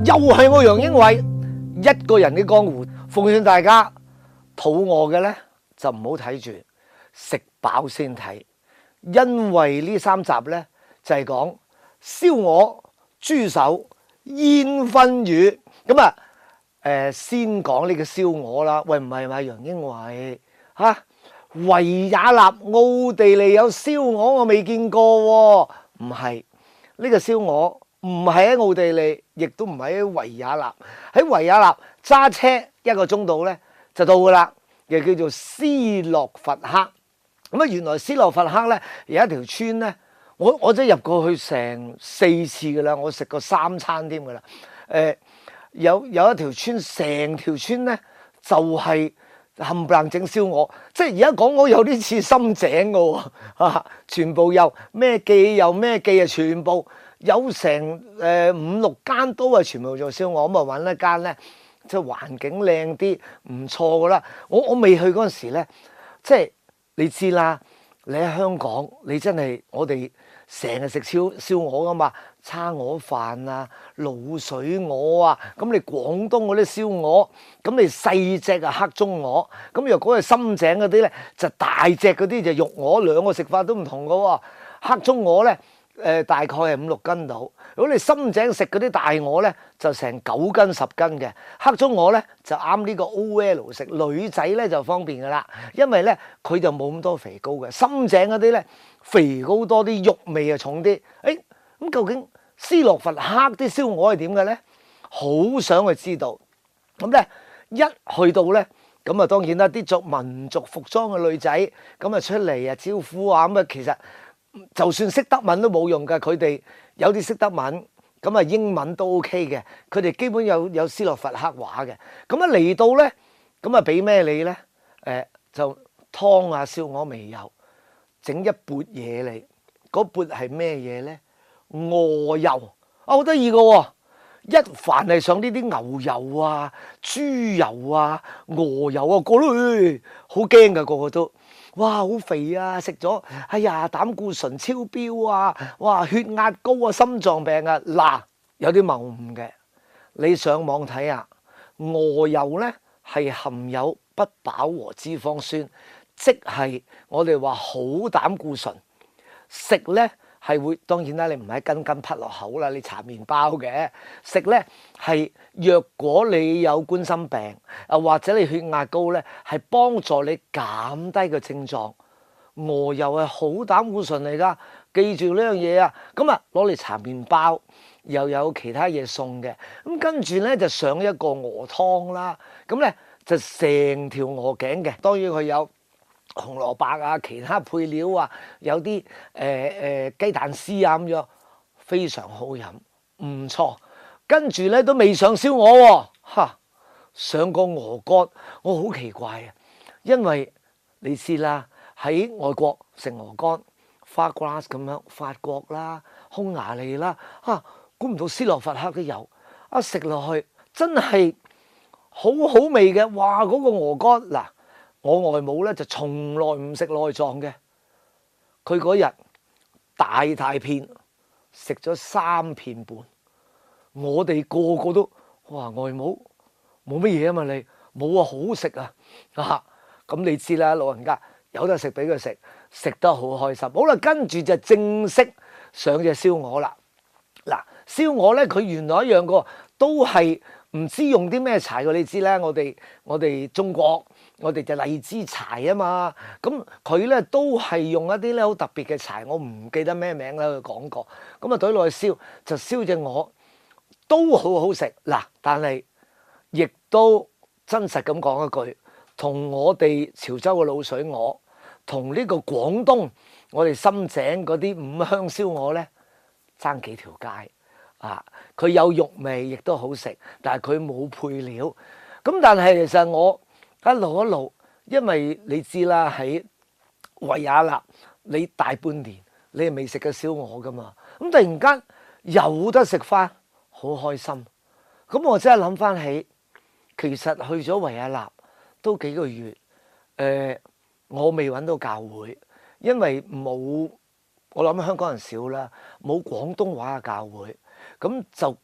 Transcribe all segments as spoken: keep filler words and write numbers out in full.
又係我楊英偉一個人嘅江湖，奉勸大家肚餓嘅呢就唔好睇住，食飽先睇，因為呢三集呢就係講燒鵝、豬手、煙燻魚。咁啊，誒先講呢個燒鵝啦。喂，唔係嘛，楊英偉嚇，維也納奧地利有燒鵝，我未見過喎。唔係呢個燒鵝。唔係喺奧地利，亦都唔係喺維也納。喺維也納揸車一個鐘度咧就到噶啦，又叫做斯洛伐克。咁啊，原來斯洛伐克咧有一條村咧，我我真係入過去成四次噶啦，我食過三餐添噶啦。誒、呃，有有一條村，成條村咧就係冚唪唥整燒鵝，即係而家講我有啲似深井噶喎、啊，全部又咩記又咩記啊，全部。有成誒、呃、五六間都係全部做燒鵝，咁啊揾一間咧，即係環境靚啲，唔錯噶啦。我我未去嗰陣時咧，即係你知啦，你喺香港，你真係我哋成日食燒燒鵝噶嘛，叉鵝飯啊、滷水鵝啊，咁你廣東嗰啲燒鵝，咁你細隻啊黑中鵝，咁若果係深井嗰啲咧，就大隻嗰啲就肉鵝，兩個食法都唔同噶喎。黑中鵝咧。誒、呃、大概係五六斤到，如果你深井食嗰啲大鵝咧，就成九斤十斤嘅。黑中鵝咧就啱呢個 O L 食，女仔咧就方便噶啦，因為咧佢就冇咁多肥膏嘅。深井嗰啲咧肥膏多啲，肉味啊重啲。誒咁究竟斯洛伐克啲燒鵝係點嘅咧？好想去知道。咁咧一去到咧，咁啊當然啦，啲着民族服裝嘅女仔咁啊出嚟啊招呼啊，咁啊其實。就算識德文都冇用㗎，佢哋有啲識德文，咁啊英文都 OK 嘅，佢哋基本有有斯洛伐克話嘅。咁啊嚟到咧，咁啊俾咩你咧？誒、呃、就湯啊燒鵝未有，整一缽嘢你，嗰缽係咩嘢咧？鵝油啊，好得意㗎喎！一凡係上呢啲牛油啊、豬油啊、鵝油啊，個都好驚㗎，個個都。哇，好肥啊！食咗，哎呀，膽固醇超標啊！哇，血壓高啊，心臟病啊！嗱，有啲謬誤嘅，你上網睇下，鵝油咧係含有不飽和脂肪酸，即係我哋話好膽固醇，食咧係會，當然啦，你唔係斤斤潷落口啦，你搽麵包嘅食咧係，若果你有冠心病啊，或者你血壓高咧，係幫助你減低個症狀。鵝油係好膽固醇嚟㗎，記住呢樣嘢啊！咁啊攞嚟搽麵包，又有其他嘢送嘅。咁跟住咧就上一個鵝湯啦，咁咧就成條鵝頸嘅，當然佢有紅蘿蔔啊，其他配料啊，有啲誒誒雞蛋絲啊咁樣，非常好飲，唔錯。跟住咧都未上燒鵝喎，嚇上個鵝肝，我好奇怪啊，因為你知啦，喺外國食鵝肝花 glass 咁樣，法國啦、匈牙利啦，嚇估唔到斯洛伐克都有，一食落去真係好好味嘅，哇！嗰個鵝肝嗱。我外母咧就從來唔食內臟嘅，佢嗰日大大片食咗三片半，我哋個個都哇外母冇乜嘢啊嘛，你冇啊，好食啊啊！咁你知啦，老人家有得食俾佢食，食得好開心。好啦，跟住就正式上隻燒鵝啦。嗱，燒鵝咧佢原來一樣個都係唔知用啲咩柴嘅，你知啦，我哋我哋中國。我哋就荔枝柴啊嘛，咁佢咧都係用一啲咧好特別嘅柴，我唔記得咩名啦，佢講過。咁啊，懟落去燒就燒隻鵝，都好好食嗱。但係亦都真實咁講一句，同我哋潮州嘅滷水鵝，同呢個廣東我哋深井嗰啲五香燒鵝咧，爭幾條街啊！佢有肉味，亦都好食，但係佢冇配料。咁但係其實我。一路一路，因為你知啦，喺維也納你大半年你係未食過燒鵝噶嘛，咁突然間有得食翻，好開心。咁我真係諗翻起，其實去咗維也納都幾個月，誒、呃，我未揾到教會，因為冇，我諗香港人少啦，冇廣東話嘅教會，咁就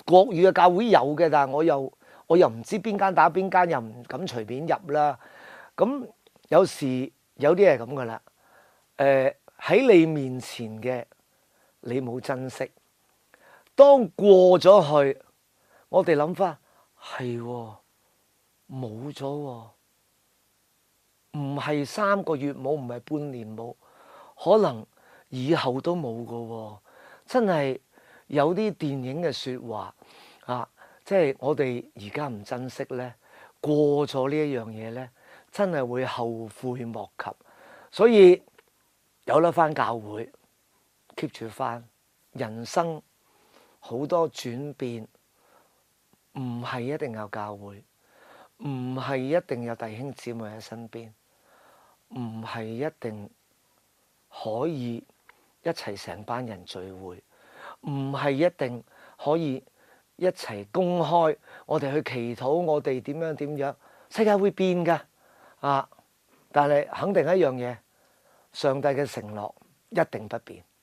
國語嘅教會有嘅，但係我又我又唔知邊間打邊間，又唔敢隨便入啦。咁有時有啲係咁噶啦。誒、呃、喺你面前嘅你冇珍惜，當過咗去，我哋諗翻係冇咗喎，唔係三個月冇，唔係半年冇，可能以後都冇噶喎。真係有啲電影嘅説話啊，即係我哋而家唔珍惜呢，過咗呢一樣嘢呢，真係會後悔莫及。所以有得返教會 keep 住返，人生好多轉變，唔係一定有教會，唔係一定有弟兄姊妹喺身邊，唔係一定可以一齊成班人聚會，唔係一定可以一齊公開我哋去祈禱，我哋點樣點樣。世界會變㗎啊！但係肯定一樣嘢，上帝嘅承諾一定不變。